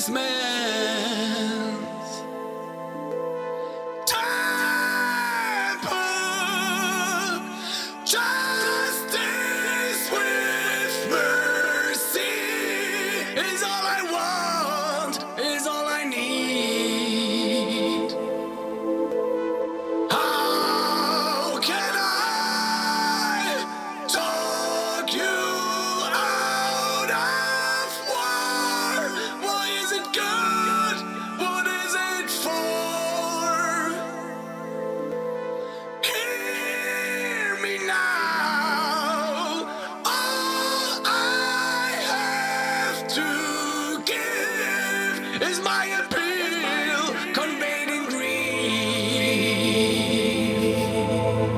man's temple. Justice with mercy is all I want, is all I need. How can I talk you out of war? Why is it good? What is it for? Hear me now. All I have to give is my opinion.